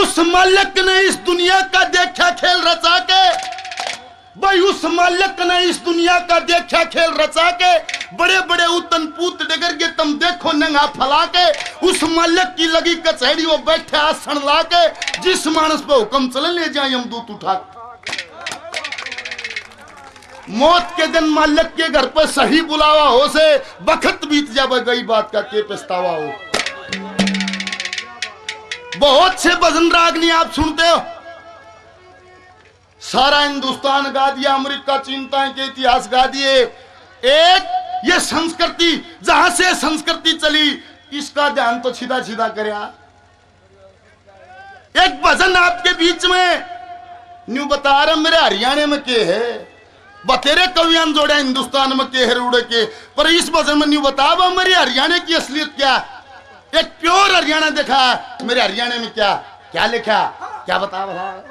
उस मालिक ने इस दुनिया का देखा खेल रचा के, भाई उस मालिक ने इस दुनिया का देखा खेल रचा के, बड़े बड़े उतन पूत डगर के तुम देखो नंगा फला के, उस मालिक की लगी कचहरी वो बैठे आसन ला के, जिस मानस पे हुक्म चले ले जाए यमदूत उठा के। मौत के दिन मालिक के घर पर सही बुलावा हो से वक्त बीत जावे, गई बात का के पछतावा हो। बहुत से भजन रागनी आप सुनते हो, सारा हिंदुस्तान गा दिया, अमेरिका चिंता के इतिहास गा दिए। एक ये संस्कृति जहां से संस्कृति चली, इसका ध्यान तो सीधा सीधा करया। एक भजन आपके बीच में न्यू बता रहा, मेरे हरियाणा में के है, बतेरे कवियान जोड़े हिंदुस्तान में के रुड़े के, पर इस भजन में न्यू बता मेरे हरियाणा की असलियत क्या। एक प्योर हरियाणा देखा, मेरे हरियाणा में क्या क्या लिखा, क्या बता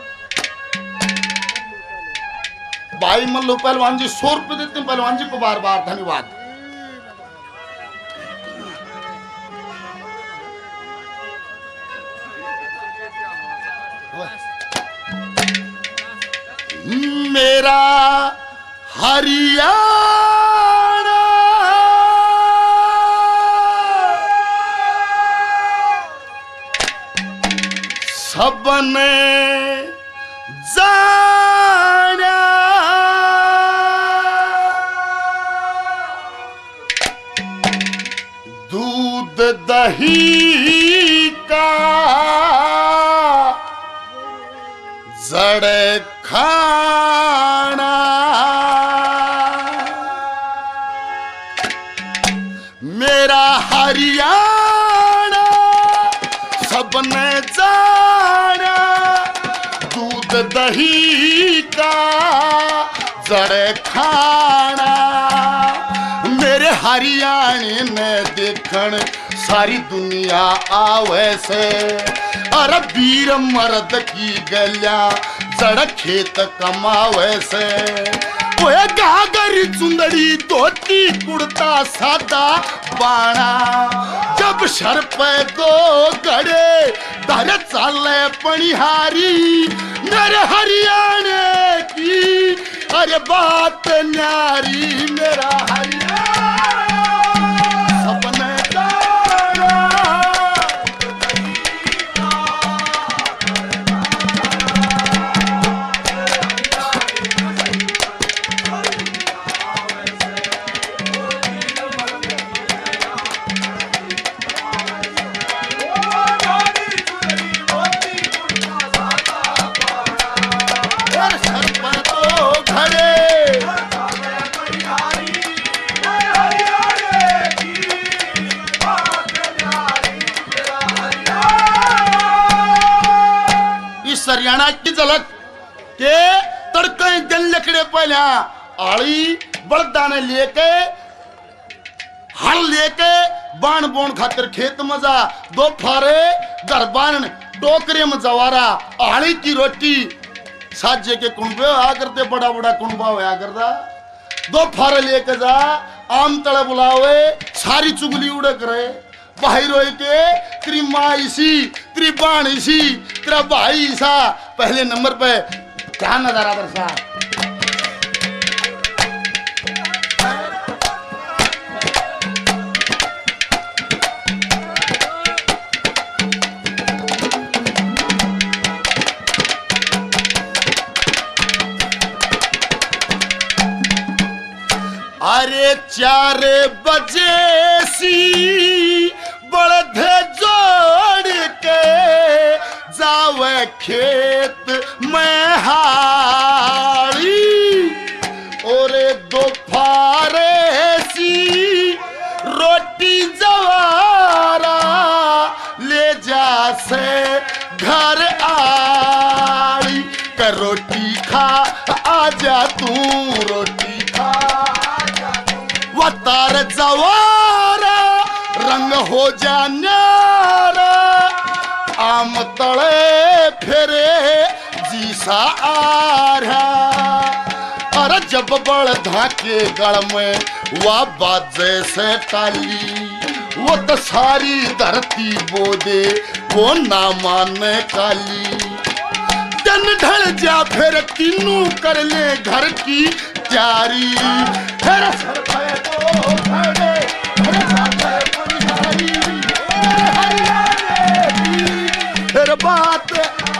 भाई मल्लू पहलवान जी 100 रुपए देते हैं पहलवान जी को, बार बार धन्यवाद। मेरा हरियाणा सबने जाना, दूध दही का जड़ खाना, मेरा हरियाणा सबने जाना, दूध दही का जड़ खाना। मेरे हरियाणे में देखण सारी दुनिया आवे से, अरे वीर मर्द की गलियां जड़ खेत कमावे से। ओए गागरी चुंदड़ी धोती कुर्ता सादा बाणा, जब सर पे दो घड़े धर चाले पनिहारी। मेरे हरियाणे की अरे बात न्यारी, मेरा हरियाणा सबने जाना। हरियाणा की झलक के तड़के दिन लकड़े पहला आली बलदा ने लेके हल लेके बाण बोन खातिर खेत मजा, दो फारे घर बाण टोकरे में जवारा, आली की रोटी साजे के कुंबे आ करते, बड़ा बड़ा कुंबा होया करता। दो फारे लेके जा, आम तले बुलावे, सारी चुगली उड़े करे। भाई रोई के तेरी माँ इसी, तेरी बाण इसी, तेरा भाई ईसा। पहले नंबर पे क्या नजारा दर्शा, अरे 4 बजे सी बड़धे जोड़ के जावे खेत में हाड़ी, और 2 फारे सी रोटी जवारा ले जा से घर आड़ी। कर रोटी खा आजा तू, रोटी खा वो तार जवारा रंग हो जान्यारा, आम तले फेरे जीसा आ रहा। अरे जब बड़ धाके गड़ में वा बाजे से ताली, वो तो सारी धरती बो दे, वो ना माने काली। दिन ढल जा फिर तीनों कर ले घर की तैयारी। फिर सर पे तो खड़े, फिर साथे पंजारी, फिर बात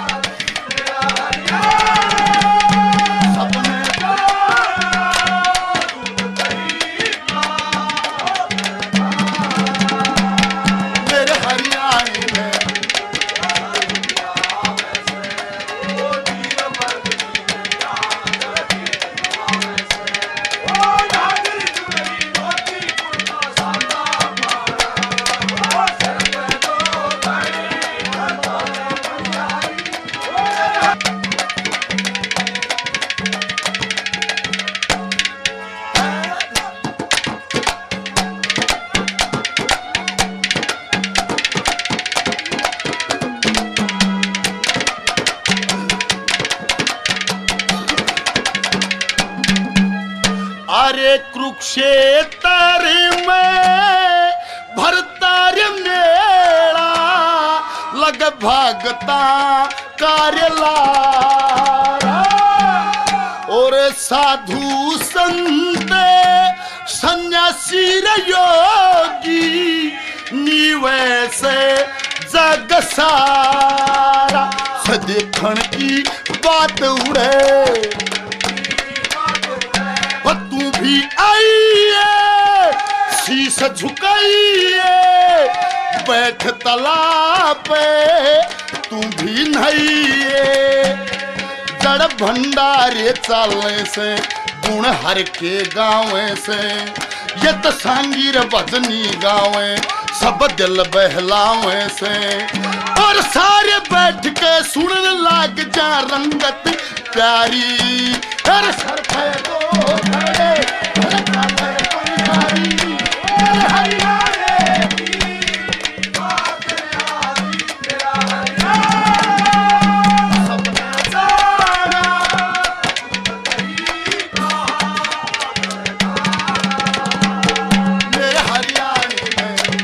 अरे कुरुक्षेत्र में भरता रे मेला, लग भागता कार्यला। और साधु संत सन्यासी योगी नीवे से जग सारा। सदेखण की बात उड़े, तू भी आइए शीश झुकाइए, बैठ तालाब पे तू भी नहाइए। जड़ भंडारे चालने से, गुण हर के गाँव से, ये तो सांगीर भजनी गाँव सब दिल बहलावे से। और सारे बैठ के सुनने लाग जा रंगत प्यारी। अरे सर पे तो खड़े, अरे साथे पंजारी, अरे हरियाणे की बात आदि तेरा हरियाणा सबने जाना। मेरे हरियाणे में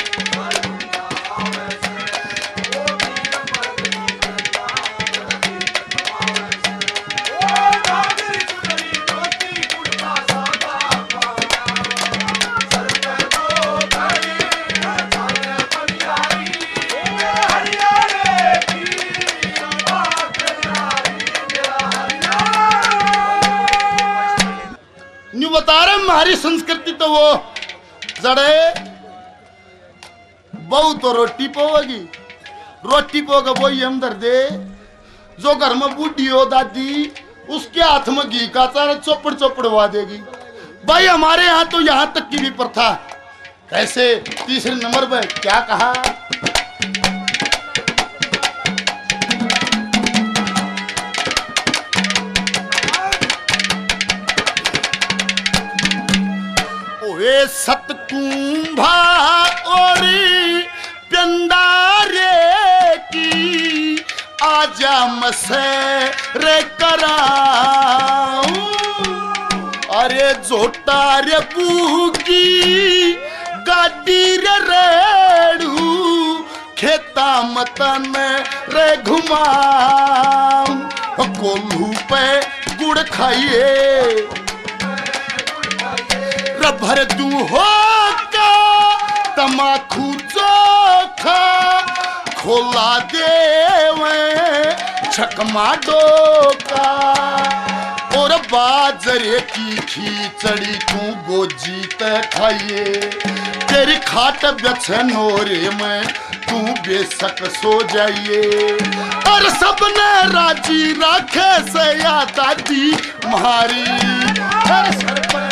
बता रहे हमारी संस्कृति तो वो जड़े बहु तो रोटी पोगी, रोटी पोगा वो ही अंदर दे। जो घर में बूढ़ी हो दादी, उसके हाथ में घी का चारा चौपड़ चौपड़वा देगी। भाई हमारे यहाँ तो यहाँ तक की भी प्रथा। कैसे? तीसरे नंबर पे क्या कहा? वे सतकुंभा और प्यंदारे की आजा मसे रे कराऊं। अरे जोटा रे बूगी गाड़ी रे रेड़ू, खेता मतन रे घुमाऊं। कोल्हू पे गुड़ खाइए, भर दू हो का तमाकू चोखा, खोला देवे छकमा डोका। और बाजरे की खिचड़ी तू गोजी ते खाइए, तेरी खाट बचे नोरे में तू बेशक सो जाइए। और सबने राजी राखे से या दादी मारी। हर सर पर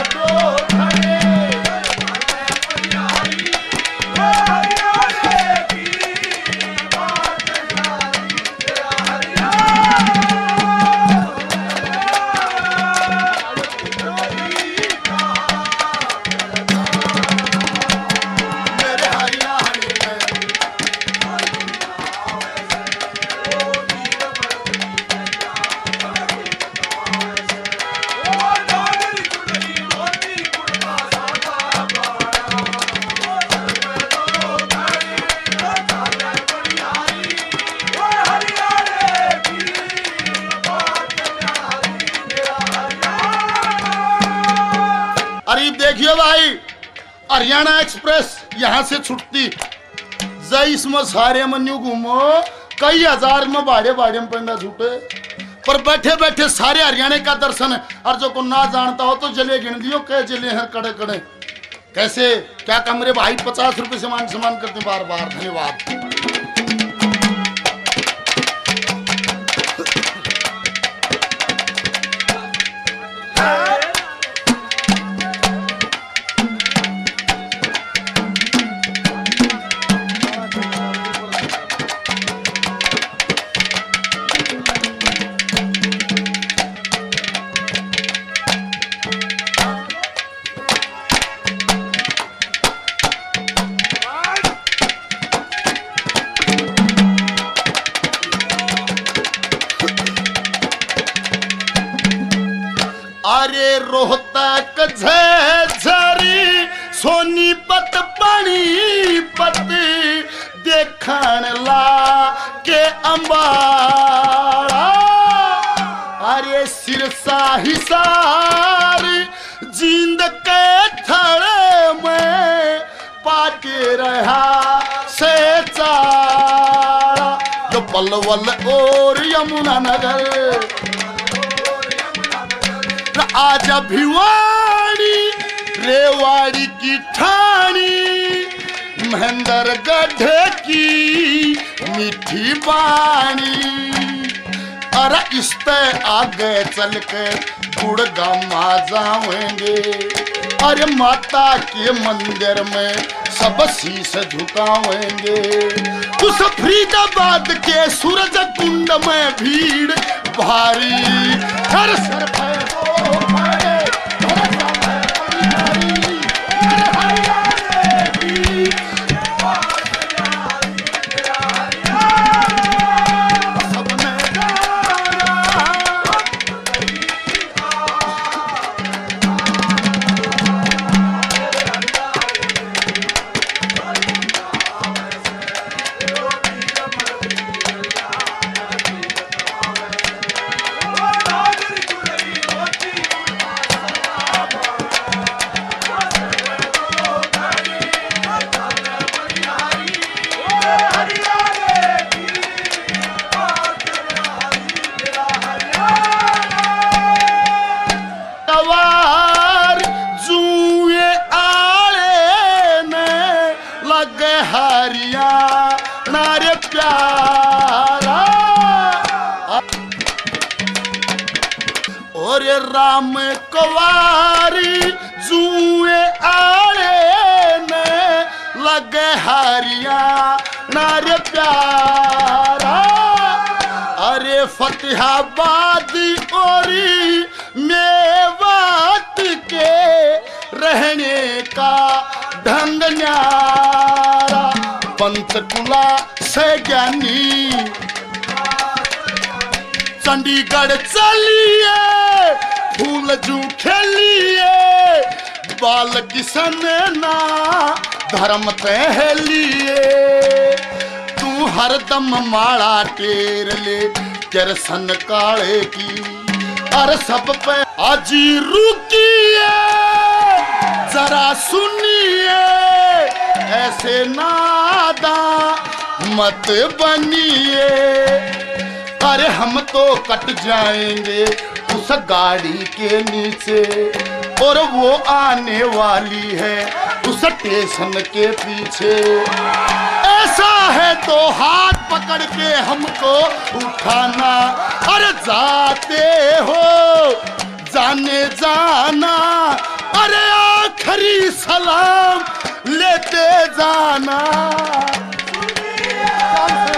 देखिए भाई, हरियाणा एक्सप्रेस यहाँ से छुटती जय इसमें सारे मनु घूमो, कई हजार में भाड़े भाड़े में पंडा छूटे, पर बैठे बैठे सारे हरियाणा का दर्शन है। और जो को ना जानता हो तो जले गिन दियो, कह जले हैं कड़े कड़े। कैसे क्या कमरे भाई, 50 रुपए समान करते बार बार। धन्यवाद। अरे रोहतक झरी सोनीपत पानीपत देखण ला के अंबाड़ा, अरे सिरसा हिसार जींद के थड़े में पाके रहा से चारा, जो पलवल और यमुना नगर आज भिवाड़ी रेवाड़ी की ठाणी, महेंद्रगढ़ की मीठी बाणी। अरे इस पे आगे चल के गुड़गामा जाएंगे, अरे माता के मंदिर में सब शीश झुकाएंगे। उस फरीदाबाद के सूरज कुंड में भीड़ भारी, हर सर पे हरियाणा रे प्यारा, और राम कुंवारी जुए आड़े में लगे हरियाणा रे प्यारा। अरे फतेहाबाद और मेवात के रहने का ढंग न्यारा, पंचकुला से ज्ञानी चंडीगढ़ चलिए, फूल जू खेलिए, बाल किशन ना धर्म तहलिए। तू हरदम माड़ा टेर ले जरसन काले की, अरे सब पे आजी रुकिए जरा सुनिए, ऐसे नादा मत बनिए। अरे हम तो कट जाएंगे उस गाड़ी के नीचे, और वो आने वाली है उस स्टेशन के पीछे। ऐसा है तो हाथ पकड़ के हमको उठाना, अरे जाते हो जाने जाना, अरे आखिरी सलाम लेते जाना।